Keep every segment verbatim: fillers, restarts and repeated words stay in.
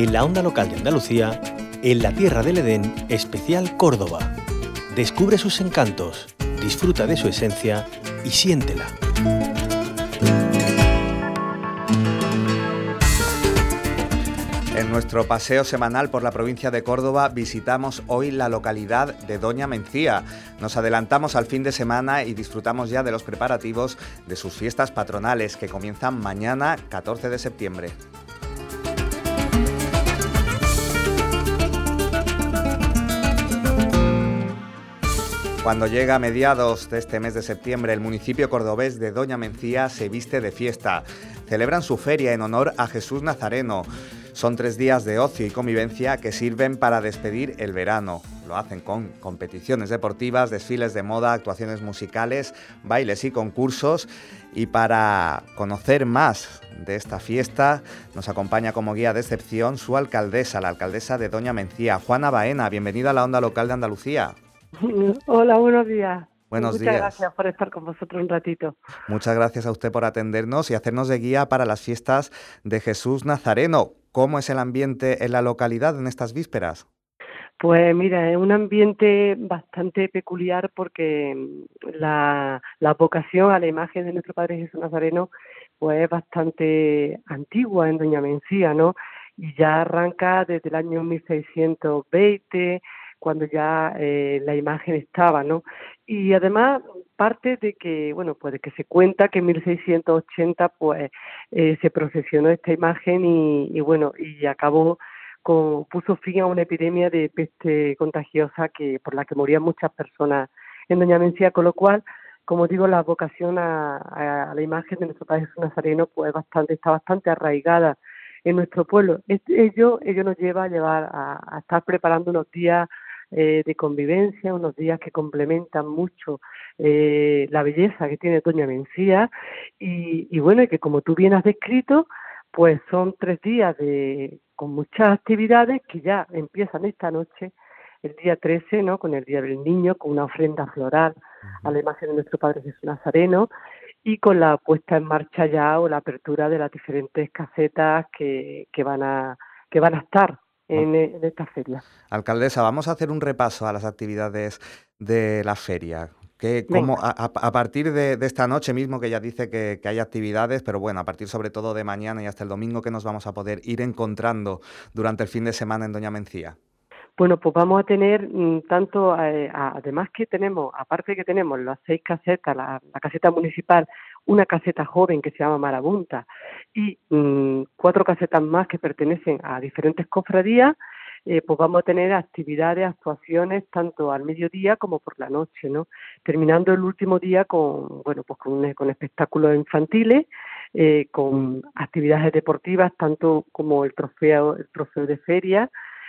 en la onda local de Andalucía, en la Tierra del Edén, especial Córdoba. Descubre sus encantos, disfruta de su esencia y siéntela. En nuestro paseo semanal por la provincia de Córdoba visitamos hoy la localidad de Doña Mencía. Nos adelantamos al fin de semana y disfrutamos ya de los preparativos de sus fiestas patronales que comienzan mañana, catorce de septiembre. Cuando llega a mediados de este mes de septiembre, el municipio cordobés de Doña Mencía se viste de fiesta. Celebran su feria en honor a Jesús Nazareno. Son tres días de ocio y convivencia que sirven para despedir el verano. Lo hacen con competiciones deportivas, desfiles de moda, actuaciones musicales, bailes y concursos. Y para conocer más de esta fiesta, nos acompaña como guía de excepción su alcaldesa, la alcaldesa de Doña Mencía, Juana Baena. Bienvenida a la onda local de Andalucía. Hola, buenos días. Buenos Muchas días. gracias por estar con vosotros un ratito. Muchas gracias a usted por atendernos y hacernos de guía para las fiestas de Jesús Nazareno. ¿Cómo es el ambiente en la localidad en estas vísperas? Pues mira, es un ambiente bastante peculiar porque la, la vocación a la imagen de nuestro Padre Jesús Nazareno pues es bastante antigua en Doña Mencía, ¿no? Y ya arranca desde el año mil seiscientos veinte, cuando ya eh, la imagen estaba, ¿no? Y además parte de que, bueno, pues de que se cuenta que en mil seiscientos ochenta pues eh, se procesionó esta imagen y, y bueno, y acabó con, puso fin a una epidemia de peste contagiosa que por la que morían muchas personas en Doña Mencía, con lo cual, como digo, la vocación a, a, a la imagen de nuestro Padre Jesús Nazareno pues bastante, está bastante arraigada en nuestro pueblo. Ello, ello nos lleva a llevar a, a estar preparando unos días Eh, de convivencia, unos días que complementan mucho eh, la belleza que tiene Doña Mencía y, y bueno, y que como tú bien has descrito, pues son tres días de con muchas actividades que ya empiezan esta noche, el día trece, ¿no? Con el Día del Niño, con una ofrenda floral a la imagen de nuestro Padre Jesús Nazareno y con la puesta en marcha ya o la apertura de las diferentes casetas que, que van a que van a estar En, en esta feria. Alcaldesa, vamos a hacer un repaso a las actividades de la feria. Que, cómo, a, a partir de, de esta noche mismo, que ya dice que, que hay actividades, pero bueno, a partir sobre todo de mañana y hasta el domingo, que nos vamos a poder ir encontrando durante el fin de semana en Doña Mencía. Bueno, pues vamos a tener mm, tanto, eh, además que tenemos, aparte que tenemos las seis casetas, la, la caseta municipal, una caseta joven que se llama Marabunta y mmm, cuatro casetas más que pertenecen a diferentes cofradías, eh, pues vamos a tener actividades, actuaciones tanto al mediodía como por la noche, ¿no? Terminando el último día con, bueno, pues con, con espectáculos infantiles, eh, con actividades deportivas tanto como el trofeo, el trofeo de feria,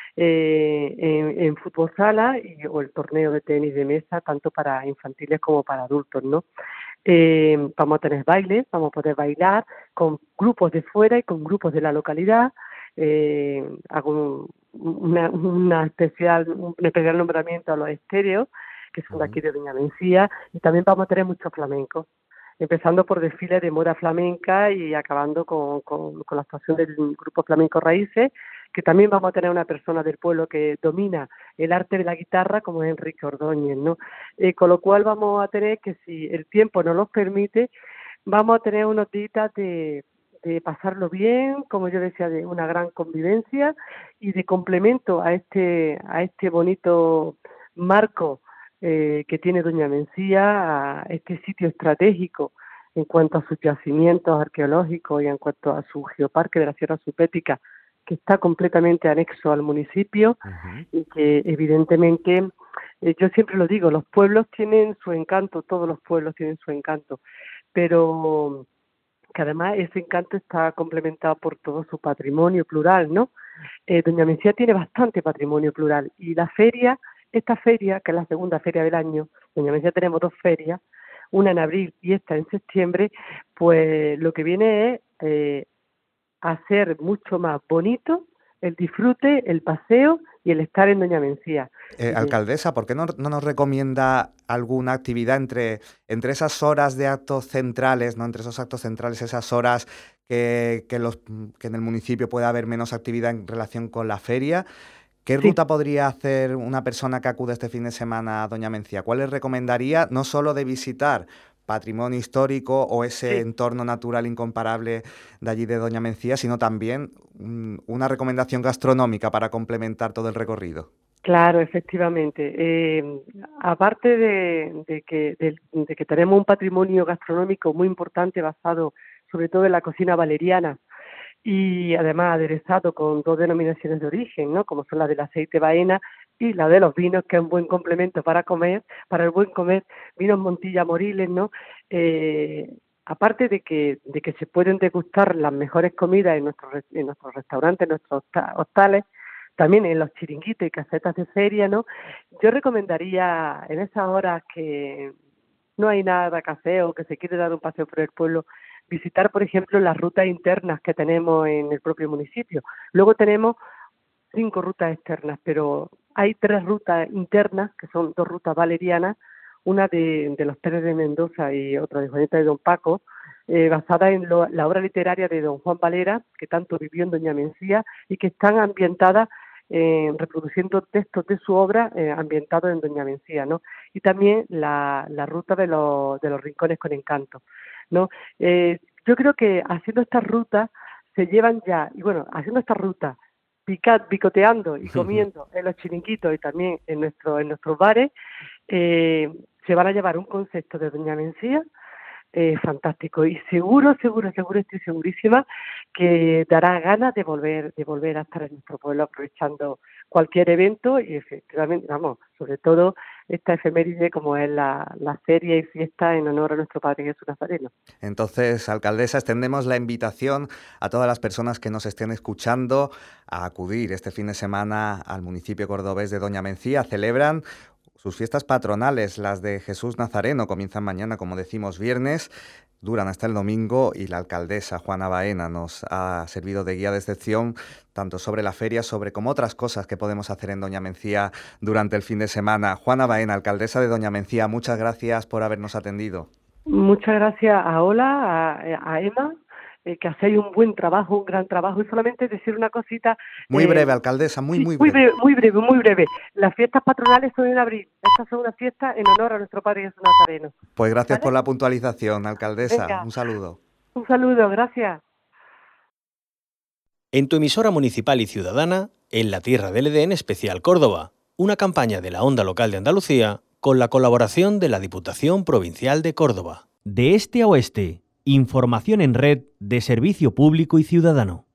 Eh, en, en fútbol sala y, o el torneo de tenis de mesa, tanto para infantiles como para adultos, ¿no? Eh, vamos a tener bailes, vamos a poder bailar con grupos de fuera y con grupos de la localidad. Eh, hago un, una, una especial, un especial nombramiento a los estéreos, que son de aquí de Doña Mencía, y también vamos a tener muchos flamencos, empezando por desfiles de moda flamenca y acabando con, con, con la actuación del grupo Flamenco Raíces, que también vamos a tener una persona del pueblo que domina el arte de la guitarra, como es Enrique Ordóñez, ¿no? Eh, con lo cual vamos a tener que, si el tiempo nos lo permite, vamos a tener unos días de, de pasarlo bien, como yo decía, de una gran convivencia y de complemento a este, a este bonito marco eh, que tiene Doña Mencía, a este sitio estratégico en cuanto a sus yacimientos arqueológicos y en cuanto a su geoparque de la Sierra Supética, que está completamente anexo al municipio. Uh-huh. Y que evidentemente, eh, yo siempre lo digo, los pueblos tienen su encanto, todos los pueblos tienen su encanto, pero que además ese encanto está complementado por todo su patrimonio plural, ¿no? Eh, Doña Mencía tiene bastante patrimonio plural y la feria, esta feria, que es la segunda feria del año, Doña Mencía tenemos dos ferias, una en abril y esta en septiembre, pues lo que viene es eh, hacer mucho más bonito el disfrute, el paseo y el estar en Doña Mencía. Eh, alcaldesa, ¿por qué no, no nos recomienda alguna actividad entre, entre esas horas de actos centrales, ¿no? Entre esos actos centrales, esas horas que, que, los, que en el municipio puede haber menos actividad en relación con la feria? ¿Qué Sí. ruta podría hacer una persona que acude este fin de semana a Doña Mencía? ¿Cuál les recomendaría, no solo de visitar patrimonio histórico o ese Sí. entorno natural incomparable de allí de Doña Mencía, sino también um, una recomendación gastronómica para complementar todo el recorrido? Claro, efectivamente. Eh, aparte de, de, que, de, de que tenemos un patrimonio gastronómico muy importante basado sobre todo en la cocina valeriana y además aderezado con dos denominaciones de origen, ¿no? Como son la del aceite Baena y la de los vinos, que es un buen complemento para comer, para el buen comer, vinos Montilla Moriles, ¿no? Eh, aparte de que, de que se pueden degustar las mejores comidas en nuestros, en nuestros restaurantes, en nuestros hostales, también en los chiringuitos y casetas de feria, ¿no? Yo recomendaría en esas horas que no hay nada que hacer o que se quiere dar un paseo por el pueblo, visitar, por ejemplo, las rutas internas que tenemos en el propio municipio. Luego tenemos cinco rutas externas, pero hay tres rutas internas, que son dos rutas valerianas, una de, de los Pérez de Mendoza y otra de Juanita de Don Paco, eh, basada en lo, la obra literaria de don Juan Valera, que tanto vivió en Doña Mencía, y que están ambientadas Eh, reproduciendo textos de su obra eh, ambientados en Doña Mencía, ¿no? Y también la, la ruta de los, de los rincones con encanto, ¿no? Eh, yo creo que haciendo estas rutas se llevan ya, y bueno, haciendo estas rutas, pica, picoteando y comiendo en los chiringuitos y también en, nuestro, en nuestros bares, eh, se van a llevar un concepto de Doña Mencía Eh, fantástico, y seguro, seguro, seguro, estoy segurísima que dará ganas de volver, de volver a estar en nuestro pueblo aprovechando cualquier evento y efectivamente, vamos, sobre todo esta efeméride como es la, la feria y fiesta en honor a nuestro Padre Jesús Nazareno. Entonces, alcaldesa, extendemos la invitación a todas las personas que nos estén escuchando a acudir este fin de semana al municipio cordobés de Doña Mencía. Celebran sus fiestas patronales, las de Jesús Nazareno, comienzan mañana, como decimos, viernes, duran hasta el domingo y la alcaldesa Juana Baena nos ha servido de guía de excepción tanto sobre la feria, sobre como otras cosas que podemos hacer en Doña Mencía durante el fin de semana. Juana Baena, alcaldesa de Doña Mencía, muchas gracias por habernos atendido. Muchas gracias a Ola, a, a Emma, eh, que hacéis un buen trabajo, un gran trabajo, y solamente decir una cosita. Muy eh, breve, alcaldesa, muy, sí, muy muy breve. breve. Muy breve, muy breve. Las fiestas patronales son en abril. Estas son unas fiestas en honor a nuestro Padre Jesús Nazareno. Pues gracias ¿Vale? por la puntualización, alcaldesa. Venga. Un saludo. Un saludo, gracias. En tu emisora municipal y ciudadana, en la Tierra del Edén Especial Córdoba, una campaña de la Onda Local de Andalucía con la colaboración de la Diputación Provincial de Córdoba. De este a oeste, información en red de servicio público y ciudadano.